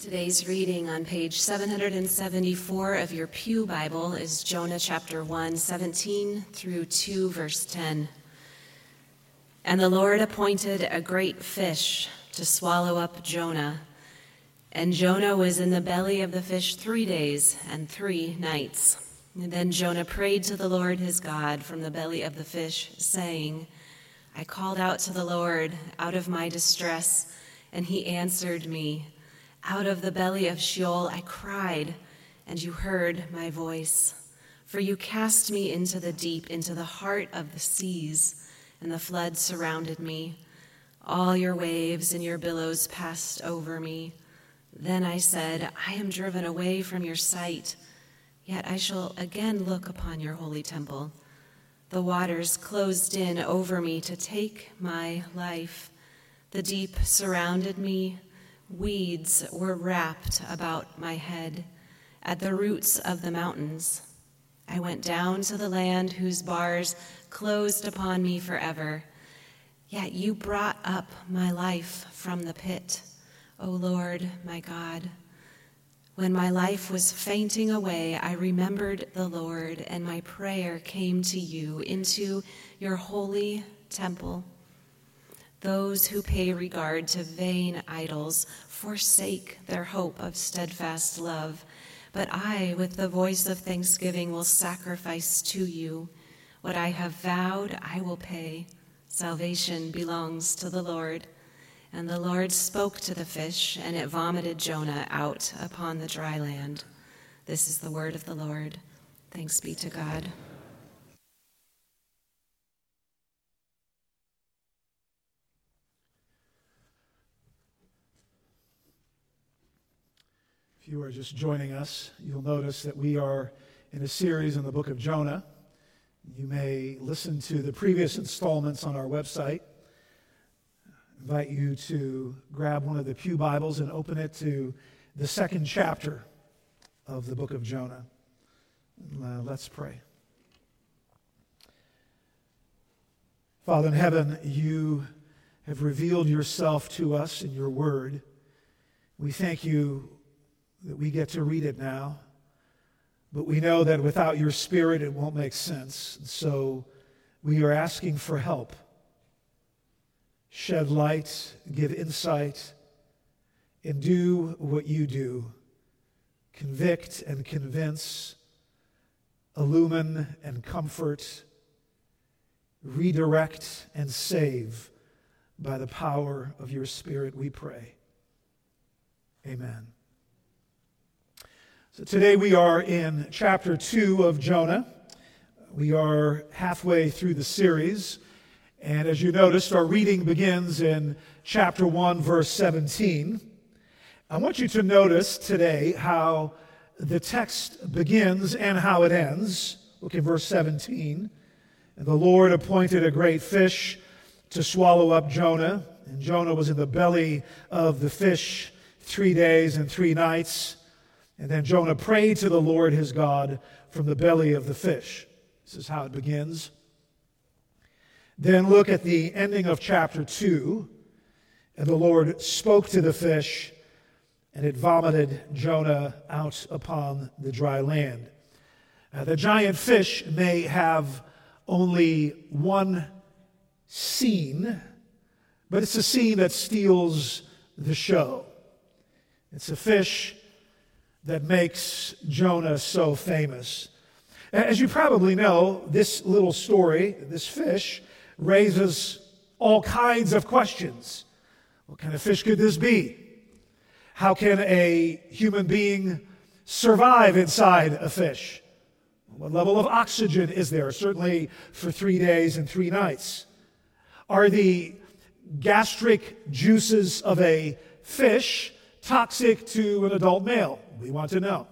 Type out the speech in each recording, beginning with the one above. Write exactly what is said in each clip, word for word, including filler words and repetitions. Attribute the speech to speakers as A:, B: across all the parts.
A: Today's reading on page seven hundred seventy-four of your Pew Bible is Jonah chapter one, seventeen through two, verse ten. And the Lord appointed a great fish to swallow up Jonah. And Jonah was in the belly of the fish three days and three nights. And then Jonah prayed to the Lord his God from the belly of the fish, saying, I called out to the Lord out of my distress, and he answered me. Out of the belly of Sheol I cried, and you heard my voice. For you cast me into the deep, into the heart of the seas, and the flood surrounded me. All your waves and your billows passed over me. Then I said, I am driven away from your sight, yet I shall again look upon your holy temple. The waters closed in over me to take my life. The deep surrounded me. Weeds were wrapped about my head. At the roots of the mountains, I went down to the land whose bars closed upon me forever. Yet you brought up my life from the pit, O Lord, my God. When my life was fainting away, I remembered the Lord, and my prayer came to you into your holy temple. Those who pay regard to vain idols forsake their hope of steadfast love. But I, with the voice of thanksgiving, will sacrifice to you. What I have vowed, I will pay. Salvation belongs to the Lord. And the Lord spoke to the fish, and it vomited Jonah out upon the dry land. This is the word of the Lord. Thanks be to God.
B: If you are just joining us, you'll notice that we are in a series in the book of Jonah. You may listen to the previous installments on our website. I invite you to grab one of the Pew Bibles and open it to the second chapter of the book of Jonah. Uh, let's pray. Father in heaven, you have revealed yourself to us in your word. We thank you that we get to read it now, but we know that without your Spirit it won't make sense. So we are asking for help. Shed light, give insight, and do what you do. Convict and convince, illumine and comfort, redirect and save by the power of your Spirit, we pray. Amen. So today we are in chapter two of Jonah. We are halfway through the series. And as you noticed, our reading begins in chapter one, verse seventeen. I want you to notice today how the text begins and how it ends. Look at verse seventeen. And the Lord appointed a great fish to swallow up Jonah. And Jonah was in the belly of the fish three days and three nights. And then Jonah prayed to the Lord his God from the belly of the fish. This is how it begins. Then look at the ending of chapter two. And the Lord spoke to the fish, and it vomited Jonah out upon the dry land. Uh, the giant fish may have only one scene, but it's a scene that steals the show. It's a fish that makes Jonah so famous. As you probably know, this little story, this fish, raises all kinds of questions. What kind of fish could this be? How can a human being survive inside a fish? What level of oxygen is there? Certainly for three days and three nights. Are the gastric juices of a fish toxic to an adult male? We want to know.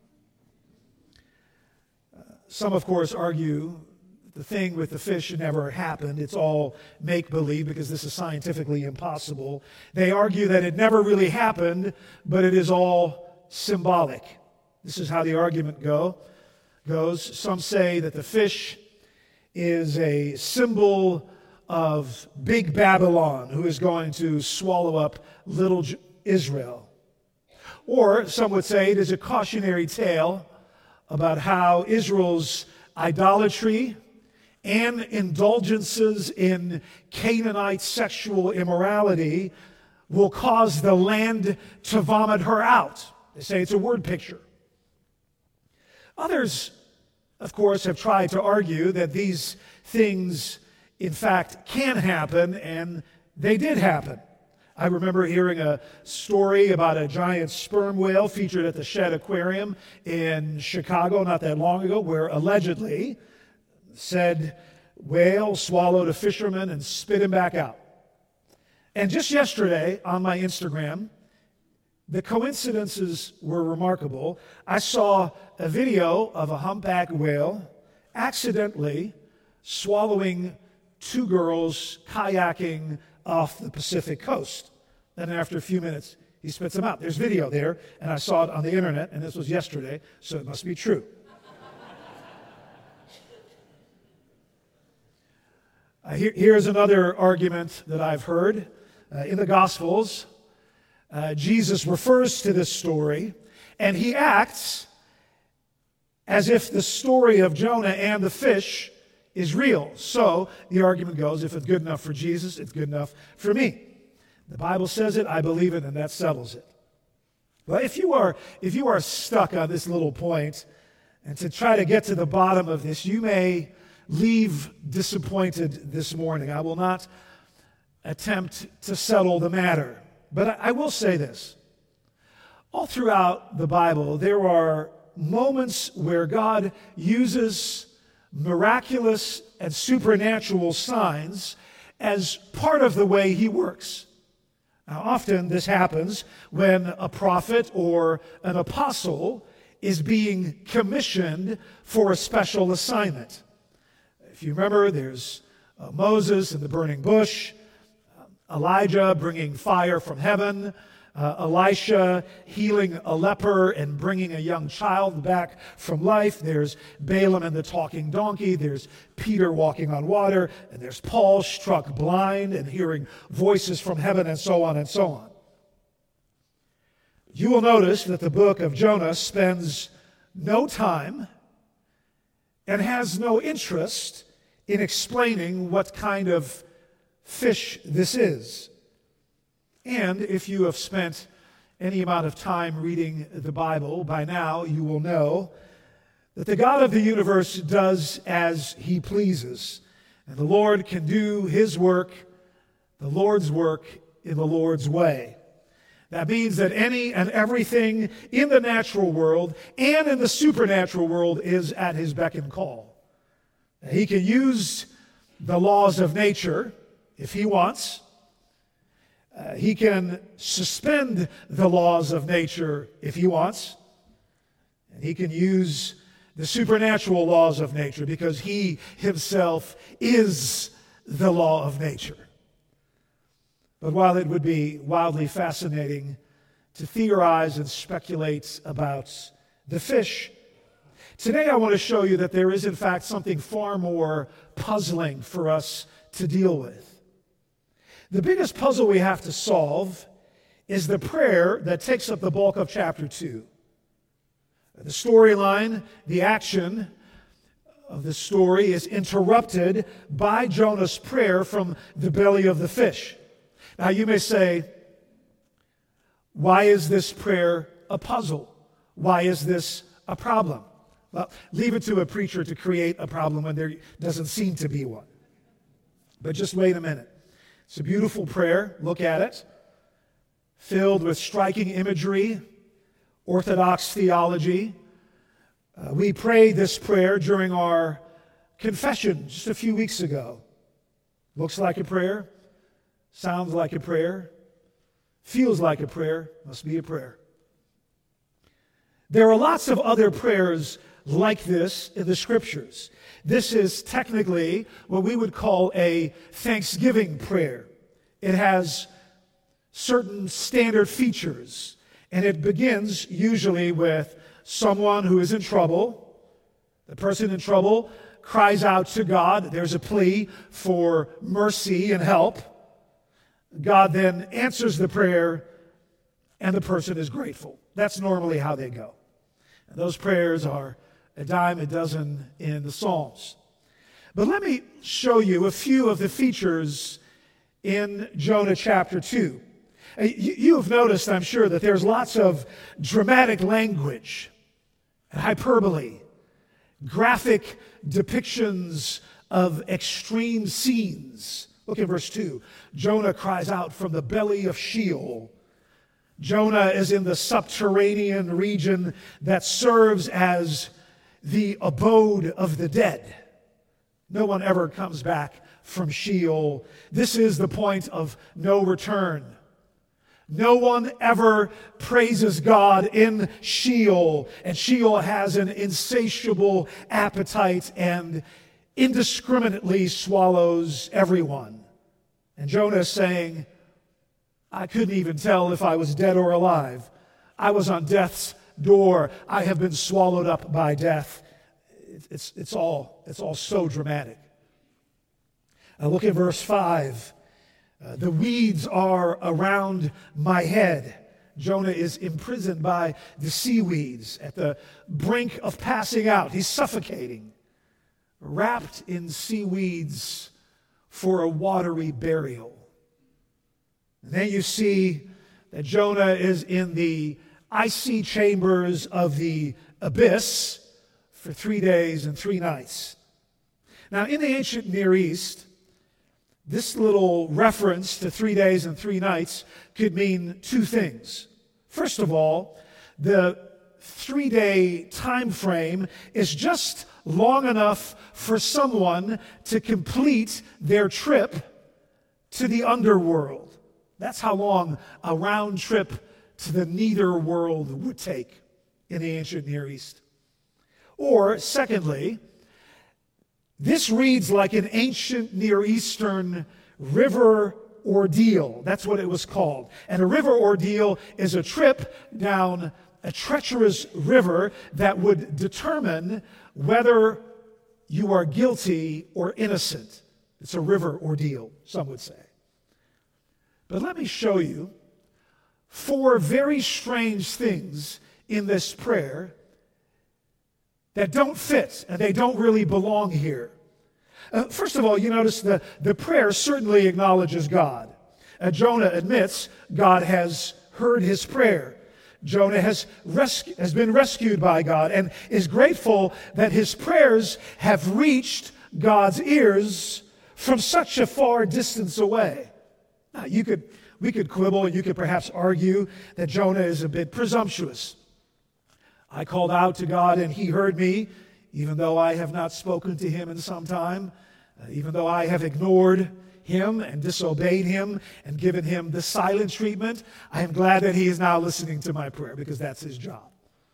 B: Uh, some, of course, argue the thing with the fish never happened. It's all make-believe because this is scientifically impossible. They argue that it never really happened, but it is all symbolic. This is how the argument go, goes. Some say that the fish is a symbol of Big Babylon, who is going to swallow up little Israel. Or some would say it is a cautionary tale about how Israel's idolatry and indulgences in Canaanite sexual immorality will cause the land to vomit her out. They say it's a word picture. Others, of course, have tried to argue that these things, in fact, can happen, and they did happen. I remember hearing a story about a giant sperm whale featured at the Shedd Aquarium in Chicago not that long ago, where allegedly said whale swallowed a fisherman and spit him back out. And just yesterday on my Instagram, the coincidences were remarkable. I saw a video of a humpback whale accidentally swallowing two girls kayaking off the Pacific coast. Then after a few minutes, he spits them out. There's video there, and I saw it on the internet, and this was yesterday, so it must be true. uh, here, here's another argument that I've heard. Uh, in the Gospels, uh, Jesus refers to this story, and he acts as if the story of Jonah and the fish is real. So the argument goes, if it's good enough for Jesus, it's good enough for me. The Bible says it, I believe it, and that settles it. Well, if you are if you are stuck on this little point, and to try to get to the bottom of this, you may leave disappointed this morning. I will not attempt to settle the matter. But I will say this. All throughout the Bible, there are moments where God uses miraculous and supernatural signs as part of the way he works. Now, often this happens when a prophet or an apostle is being commissioned for a special assignment. If you remember, there's uh, Moses in the burning bush, uh, Elijah bringing fire from heaven, Uh, Elisha healing a leper and bringing a young child back from life. There's Balaam and the talking donkey. There's Peter walking on water. And there's Paul struck blind and hearing voices from heaven, and so on and so on. You will notice that the book of Jonah spends no time and has no interest in explaining what kind of fish this is. And if you have spent any amount of time reading the Bible, by now you will know that the God of the universe does as he pleases. And the Lord can do his work, the Lord's work, in the Lord's way. That means that any and everything in the natural world and in the supernatural world is at his beck and call. He can use the laws of nature if he wants. Uh, he can suspend the laws of nature if he wants. And he can use the supernatural laws of nature because he himself is the law of nature. But while it would be wildly fascinating to theorize and speculate about the fish, today I want to show you that there is in fact something far more puzzling for us to deal with. The biggest puzzle we have to solve is the prayer that takes up the bulk of chapter two. The storyline, the action of the story is interrupted by Jonah's prayer from the belly of the fish. Now you may say, why is this prayer a puzzle? Why is this a problem? Well, leave it to a preacher to create a problem when there doesn't seem to be one. But just wait a minute. It's a beautiful prayer. Look at it. Filled with striking imagery, orthodox theology. Uh, we prayed this prayer during our confession just a few weeks ago. Looks like a prayer. Sounds like a prayer. Feels like a prayer. Must be a prayer. There are lots of other prayers like this in the Scriptures. This is technically what we would call a thanksgiving prayer. It has certain standard features, and it begins usually with someone who is in trouble. The person in trouble cries out to God. There's a plea for mercy and help. God then answers the prayer and the person is grateful. That's normally how they go. And those prayers are a dime a dozen in the Psalms. But let me show you a few of the features in Jonah chapter two. You have noticed, I'm sure, that there's lots of dramatic language, hyperbole, graphic depictions of extreme scenes. Look at verse two. Jonah cries out from the belly of Sheol. Jonah is in the subterranean region that serves as the abode of the dead. No one ever comes back from Sheol. This is the point of no return. No one ever praises God in Sheol, and Sheol has an insatiable appetite and indiscriminately swallows everyone. And Jonah is saying, I couldn't even tell if I was dead or alive. I was on death's door. I have been swallowed up by death. It's, it's, all, it's all so dramatic. Uh, look at verse five. Uh, the weeds are around my head. Jonah is imprisoned by the seaweeds at the brink of passing out. He's suffocating, wrapped in seaweeds for a watery burial. And then you see that Jonah is in the icy chambers of the abyss for three days and three nights. Now, in the ancient Near East, this little reference to three days and three nights could mean two things. First of all, the three-day time frame is just long enough for someone to complete their trip to the underworld. That's how long a round trip to the netherworld would take in the ancient Near East. Or, secondly, this reads like an ancient Near Eastern river ordeal. That's what it was called. And a river ordeal is a trip down a treacherous river that would determine whether you are guilty or innocent. It's a river ordeal, some would say. But let me show you four very strange things in this prayer that don't fit, and they don't really belong here. Uh, first of all, you notice the, the prayer certainly acknowledges God. Uh, Jonah admits God has heard his prayer. Jonah has, rescu- has been rescued by God and is grateful that his prayers have reached God's ears from such a far distance away. Now, you could, we could quibble, and you could perhaps argue that Jonah is a bit presumptuous. I called out to God and he heard me, even though I have not spoken to him in some time, uh, even though I have ignored him and disobeyed him and given him the silent treatment. I am glad that he is now listening to my prayer because that's his job.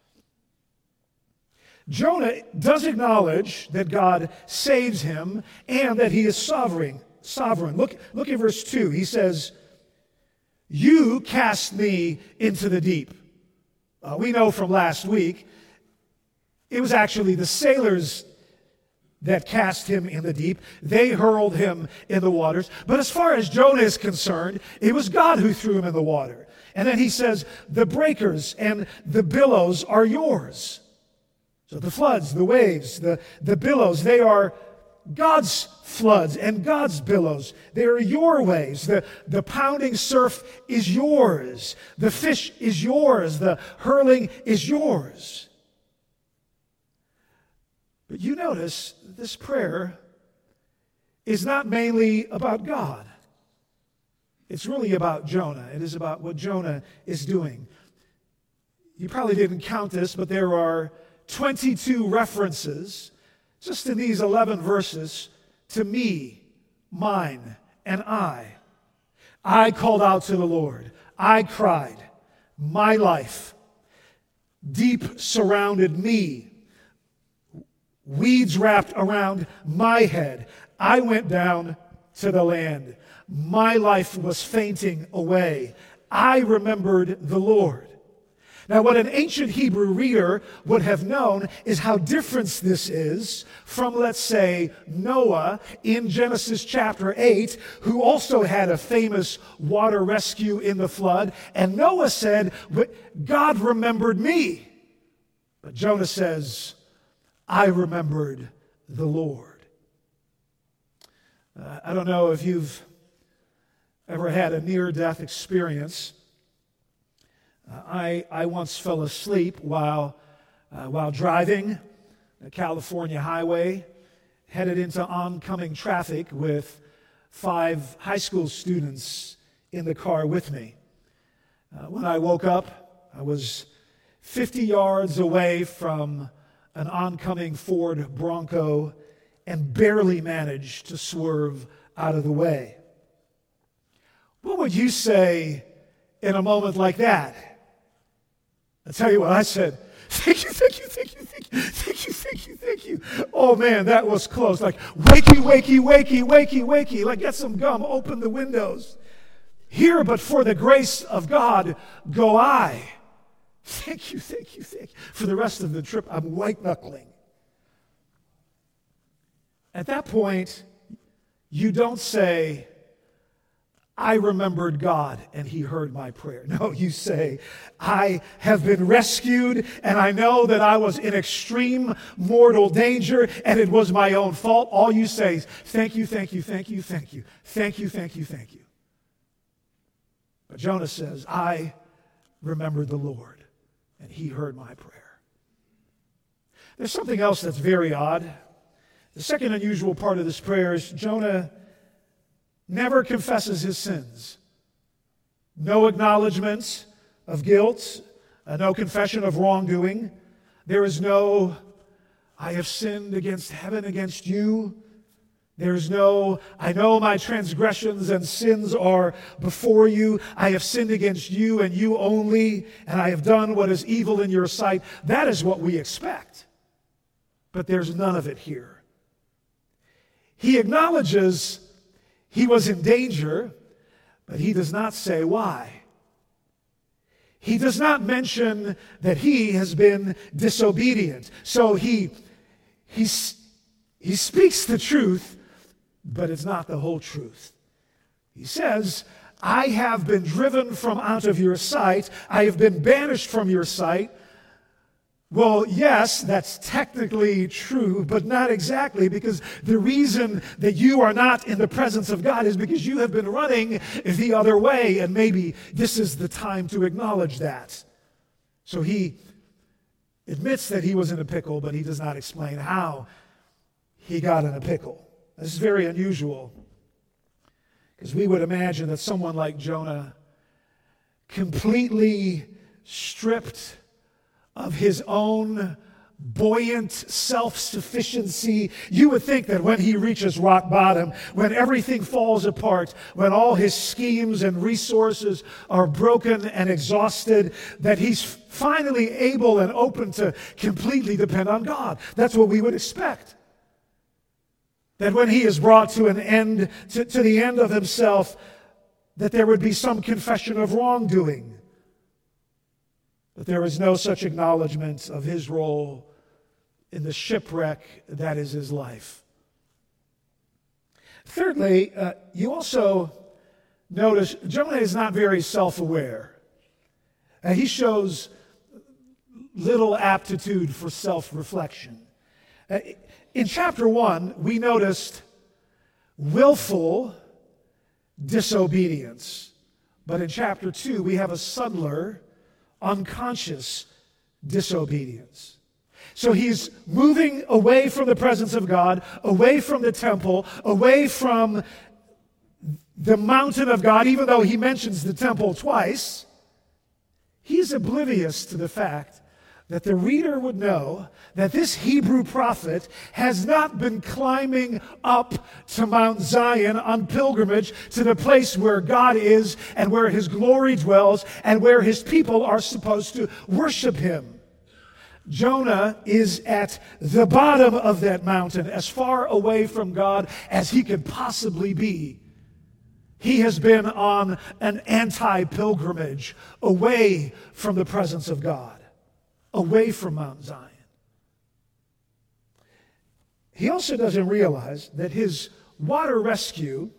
B: Jonah does acknowledge that God saves him and that he is sovereign. Sovereign. Look, look at verse two. He says, "You cast me into the deep." Uh, we know from last week, it was actually the sailors that cast him in the deep. They hurled him in the waters. But as far as Jonah is concerned, it was God who threw him in the water. And then he says, the breakers and the billows are yours. So the floods, the waves, the, the billows, they are God's floods and God's billows. They are your waves. The, the pounding surf is yours. The fish is yours. The hurling is yours. But you notice this prayer is not mainly about God. It's really about Jonah. It is about what Jonah is doing. You probably didn't count this, but there are twenty-two references just in these eleven verses to me, mine, and I. I called out to the Lord. I cried. My life. Deep surrounded me. Weeds wrapped around my head. I went down to the land. My life was fainting away. I remembered the Lord. Now, what an ancient Hebrew reader would have known is how different this is from, let's say, Noah in Genesis chapter eight, who also had a famous water rescue in the flood. And Noah said, God remembered me. But Jonah says, I remembered the Lord. Uh, I don't know if you've ever had a near-death experience. Uh, I, I once fell asleep while, uh, while driving a California highway, headed into oncoming traffic with five high school students in the car with me. Uh, when I woke up, I was fifty yards away from an oncoming Ford Bronco and barely managed to swerve out of the way. What would you say in a moment like that? I'll tell you what I said. Thank you, thank you, thank you, thank you, thank you, thank you, thank you. Oh man, that was close. Like, wakey, wakey, wakey, wakey, wakey. Like, get some gum, open the windows. Here, but for the grace of God, go I. Thank you, thank you, thank you. For the rest of the trip, I'm white-knuckling. At that point, you don't say, I remembered God and he heard my prayer. No, you say, I have been rescued and I know that I was in extreme mortal danger and it was my own fault. All you say is, thank you, thank you, thank you, thank you, thank you, thank you, thank you. But Jonah says, I remembered the Lord and he heard my prayer. There's something else that's very odd. The second unusual part of this prayer is Jonah never confesses his sins. No acknowledgement of guilt, uh, no confession of wrongdoing. There is no, I have sinned against heaven, against you. There is no, I know my transgressions and sins are before you. I have sinned against you and you only, and I have done what is evil in your sight. That is what we expect. But there's none of it here. He acknowledges he was in danger, but he does not say why. He does not mention that he has been disobedient. So he, he, he speaks the truth, but it's not the whole truth. He says, I have been driven from out of your sight. I have been banished from your sight. Well, yes, that's technically true, but not exactly, because the reason that you are not in the presence of God is because you have been running the other way, and maybe this is the time to acknowledge that. So he admits that he was in a pickle, but he does not explain how he got in a pickle. This is very unusual, because we would imagine that someone like Jonah, completely stripped of his own buoyant self-sufficiency, you would think that when he reaches rock bottom, when everything falls apart, when all his schemes and resources are broken and exhausted, that he's finally able and open to completely depend on God. That's what we would expect. That when he is brought to an end, to, to the end of himself, that there would be some confession of wrongdoing. But there is no such acknowledgement of his role in the shipwreck that is his life. Thirdly, uh, you also notice Jonah is not very self-aware. Uh, he shows little aptitude for self-reflection. Uh, in chapter one, we noticed willful disobedience. But in chapter two, we have a subtler, unconscious disobedience. So he's moving away from the presence of God, away from the temple, away from the mountain of God, even though he mentions the temple twice. He's oblivious to the fact that the reader would know that this Hebrew prophet has not been climbing up to Mount Zion on pilgrimage to the place where God is and where his glory dwells and where his people are supposed to worship him. Jonah is at the bottom of that mountain, as far away from God as he could possibly be. He has been on an anti-pilgrimage away from the presence of God, away from Mount Zion. He also doesn't realize that his water rescue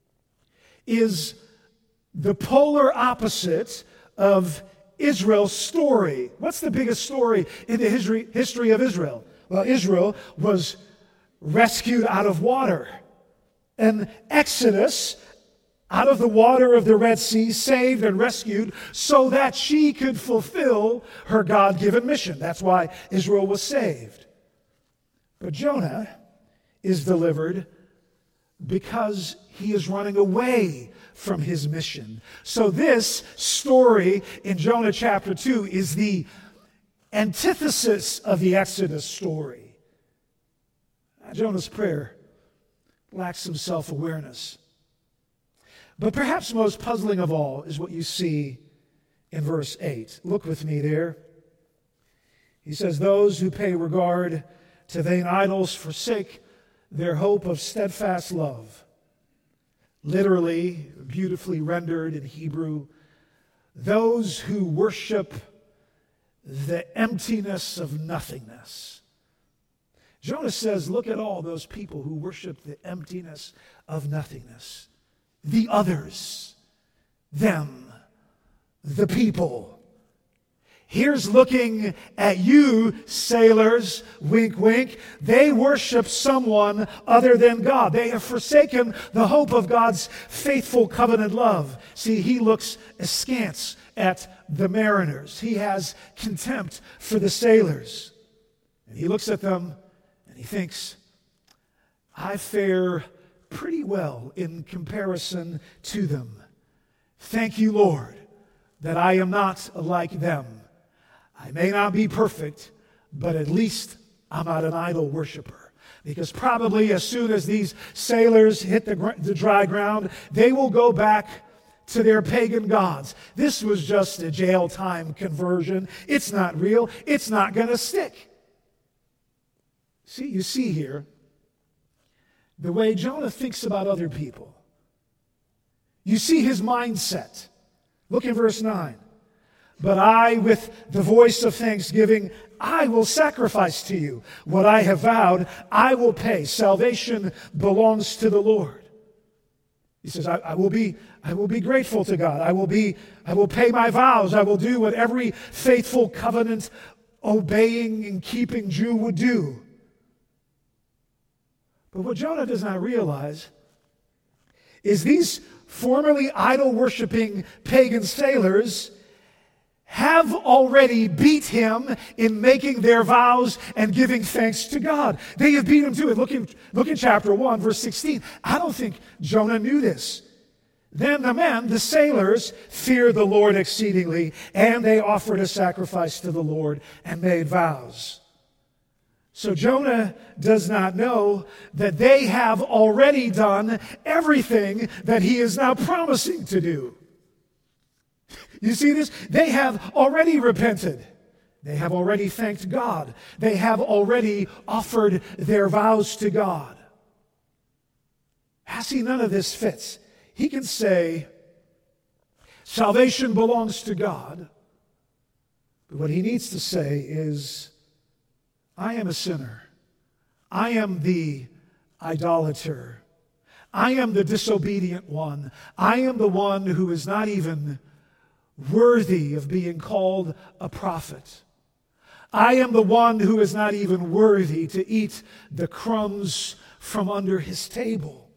B: is the polar opposite of Israel's story. What's the biggest story in the history, history of Israel? Well, Israel was rescued out of water. An Exodus out of the water of the Red Sea, saved and rescued so that she could fulfill her God-given mission. That's why Israel was saved. But Jonah is delivered because he is running away from his mission. So this story in Jonah chapter two is the antithesis of the Exodus story. Jonah's prayer lacks some self-awareness. But perhaps most puzzling of all is what you see in verse eight. Look with me there. He says, "Those who pay regard to vain idols forsake their hope of steadfast love." Literally, beautifully rendered in Hebrew, those who worship the emptiness of nothingness. Jonah says, look at all those people who worship the emptiness of nothingness. The others, them, the people. Here's looking at you, sailors, wink, wink. They worship someone other than God. They have forsaken the hope of God's faithful covenant love. See, he looks askance at the mariners. He has contempt for the sailors. And he looks at them and he thinks, I fare pretty well in comparison to them. Thank you, Lord, that I am not like them. I may not be perfect, but at least I'm not an idol worshiper. Because probably as soon as these sailors hit the, gr- the dry ground, they will go back to their pagan gods. This was just a jail time conversion. It's not real. It's not going to stick. See, you see here the way Jonah thinks about other people. You see his mindset. Look in verse nine. But I, with the voice of thanksgiving, I will sacrifice to you. What I have vowed, I will pay. Salvation belongs to the Lord. He says, I, I will be, I will be grateful to God. I will be, I will pay my vows. I will do what every faithful covenant obeying and keeping Jew would do. But what Jonah does not realize is these formerly idol-worshiping pagan sailors have already beat him in making their vows and giving thanks to God. They have beat him to it. Look in, look in chapter one, verse sixteen. I don't think Jonah knew this. Then the men, the sailors, feared the Lord exceedingly, and they offered a sacrifice to the Lord and made vows. So Jonah does not know that they have already done everything that he is now promising to do. You see this? They have already repented. They have already thanked God. They have already offered their vows to God. I see none of this fits. He can say, salvation belongs to God. But what he needs to say is, I am a sinner. I am the idolater. I am the disobedient one. I am the one who is not even worthy of being called a prophet. I am the one who is not even worthy to eat the crumbs from under his table.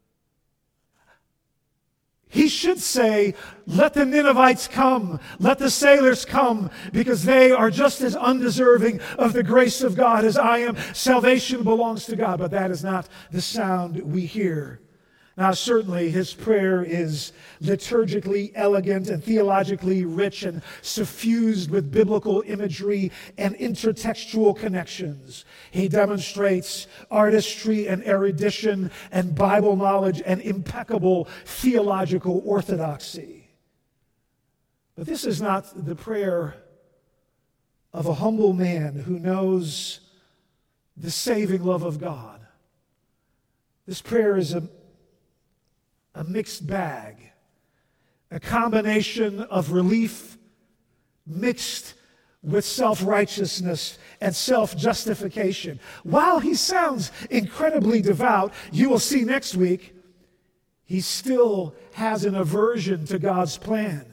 B: He should say, let the Ninevites come, let the sailors come, because they are just as undeserving of the grace of God as I am. Salvation belongs to God, but that is not the sound we hear. Now, certainly, his prayer is liturgically elegant and theologically rich and suffused with biblical imagery and intertextual connections. He demonstrates artistry and erudition and Bible knowledge and impeccable theological orthodoxy. But this is not the prayer of a humble man who knows the saving love of God. This prayer is a a mixed bag, a combination of relief mixed with self-righteousness and self-justification. While he sounds incredibly devout, you will see next week, he still has an aversion to God's plan.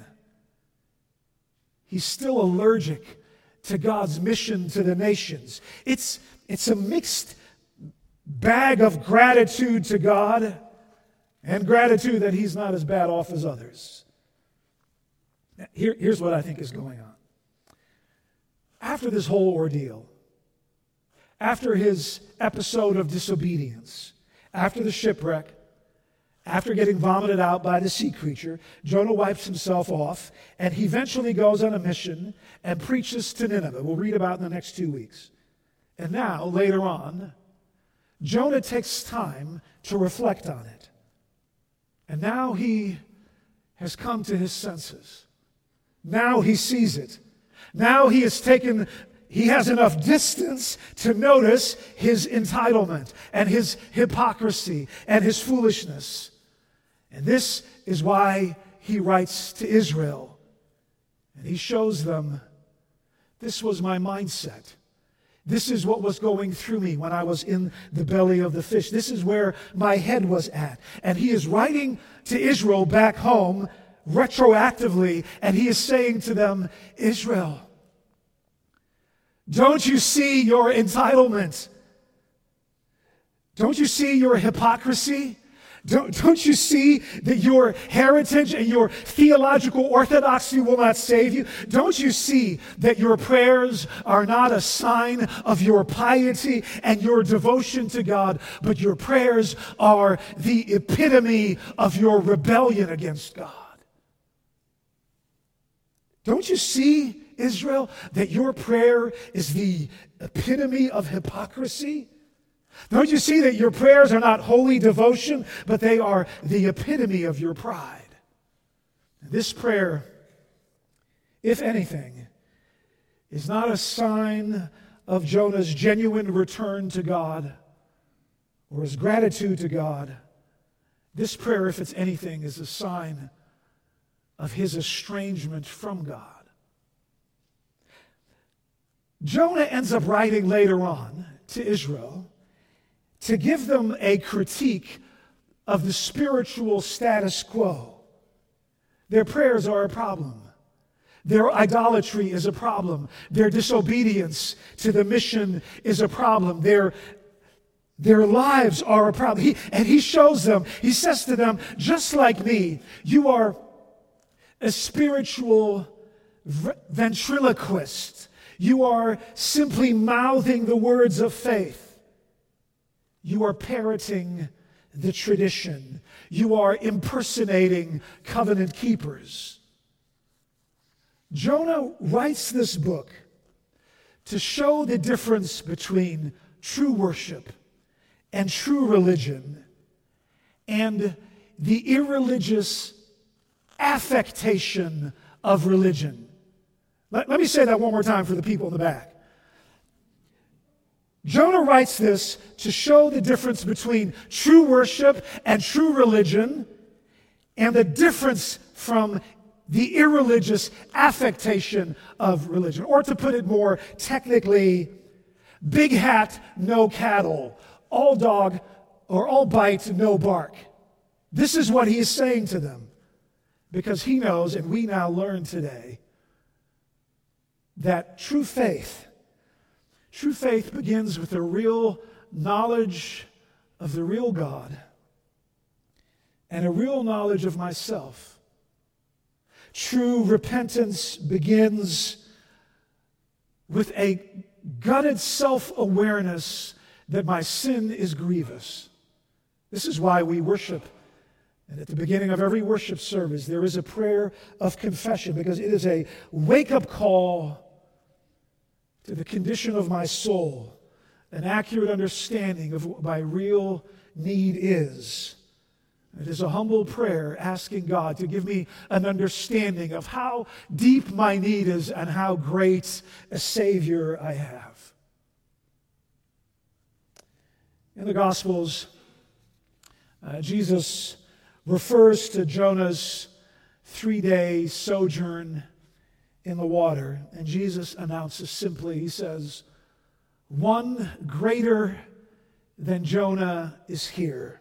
B: He's still allergic to God's mission to the nations. It's, it's a mixed bag of gratitude to God and gratitude that he's not as bad off as others. Here, here's what I think is going on. After this whole ordeal, after his episode of disobedience, after the shipwreck, after getting vomited out by the sea creature, Jonah wipes himself off, and he eventually goes on a mission and preaches to Nineveh. We'll read about in the next two weeks. And now, later on, Jonah takes time to reflect on it. And now he has come to his senses. Now he sees it. Now he has taken, he has enough distance to notice his entitlement and his hypocrisy and his foolishness. And this is why he writes to Israel. And he shows them, this was my mindset. This is what was going through me when I was in the belly of the fish. This is where my head was at. And he is writing to Israel back home retroactively, and he is saying to them, Israel, don't you see your entitlement? Don't you see your hypocrisy? Don't, don't you see that your heritage and your theological orthodoxy will not save you? Don't you see that your prayers are not a sign of your piety and your devotion to God, but your prayers are the epitome of your rebellion against God? Don't you see, Israel, that your prayer is the epitome of hypocrisy? Don't you see that your prayers are not holy devotion, but they are the epitome of your pride? This prayer, if anything, is not a sign of Jonah's genuine return to God or his gratitude to God. This prayer, if it's anything, is a sign of his estrangement from God. Jonah ends up writing later on to Israel to give them a critique of the spiritual status quo. Their prayers are a problem. Their idolatry is a problem. Their disobedience to the mission is a problem. Their, their lives are a problem. He, and he shows them, he says to them, just like me, you are a spiritual ventriloquist. You are simply mouthing the words of faith. You are parroting the tradition. You are impersonating covenant keepers. Jonah writes this book to show the difference between true worship and true religion and the irreligious affectation of religion. Let, let me say that one more time for the people in the back. Jonah writes this to show the difference between true worship and true religion and the difference from the irreligious affectation of religion. Or to put it more technically, big hat, no cattle. All dog or all bite, no bark. This is what he is saying to them. Because he knows, and we now learn today, that true faith, true faith begins with a real knowledge of the real God and a real knowledge of myself. True repentance begins with a gutted self-awareness that my sin is grievous. This is why we worship. And at the beginning of every worship service, there is a prayer of confession, because it is a wake-up call to the condition of my soul, an accurate understanding of what my real need is. It is a humble prayer asking God to give me an understanding of how deep my need is and how great a Savior I have. In the Gospels, uh, Jesus refers to Jonah's three-day sojourn in the water. And Jesus announces simply, he says, one greater than Jonah is here.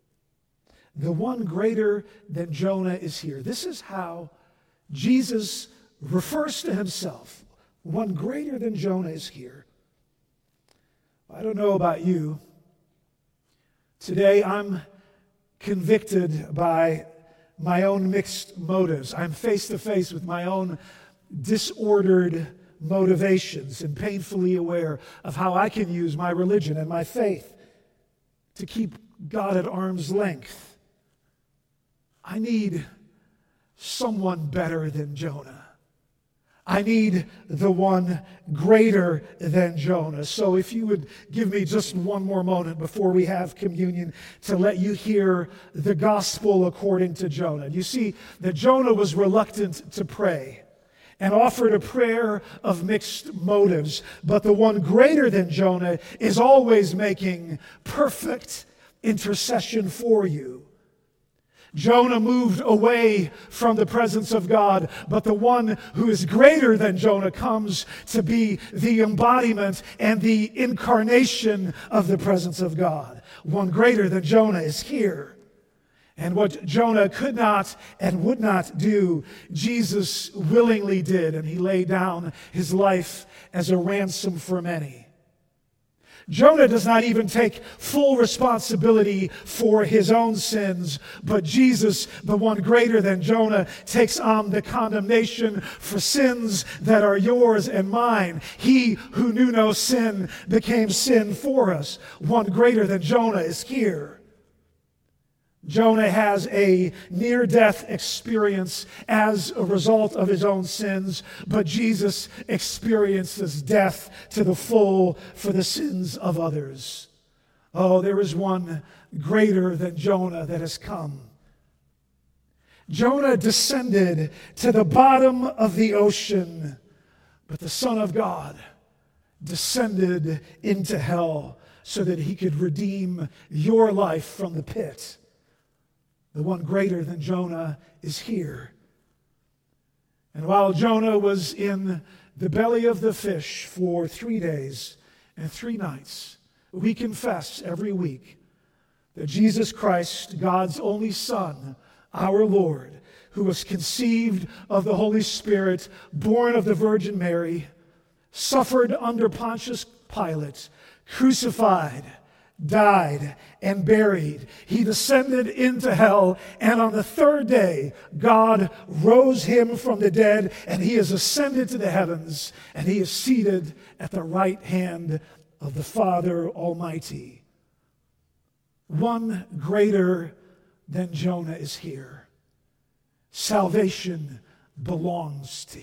B: The one greater than Jonah is here. This is how Jesus refers to himself. One greater than Jonah is here. I don't know about you. Today I'm convicted by my own mixed motives. I'm face to face with my own disordered motivations and painfully aware of how I can use my religion and my faith to keep God at arm's length. I need someone better than Jonah. I need the one greater than Jonah. So if you would give me just one more moment before we have communion to let you hear the gospel according to Jonah. You see that Jonah was reluctant to pray and offered a prayer of mixed motives. But the one greater than Jonah is always making perfect intercession for you. Jonah moved away from the presence of God, but the one who is greater than Jonah comes to be the embodiment and the incarnation of the presence of God. One greater than Jonah is here. And what Jonah could not and would not do, Jesus willingly did, and he laid down his life as a ransom for many. Jonah does not even take full responsibility for his own sins, but Jesus, the one greater than Jonah, takes on the condemnation for sins that are yours and mine. He who knew no sin became sin for us. One greater than Jonah is here. Jonah has a near-death experience as a result of his own sins, but Jesus experiences death to the full for the sins of others. Oh, there is one greater than Jonah that has come. Jonah descended to the bottom of the ocean, but the Son of God descended into hell so that he could redeem your life from the pit. The one greater than Jonah is here. And while Jonah was in the belly of the fish for three days and three nights, we confess every week that Jesus Christ, God's only Son, our Lord, who was conceived of the Holy Spirit, born of the Virgin Mary, suffered under Pontius Pilate, crucified, died, and buried. He descended into hell, and on the third day, God rose him from the dead, and he has ascended to the heavens, and he is seated at the right hand of the Father Almighty. One greater than Jonah is here. Salvation belongs to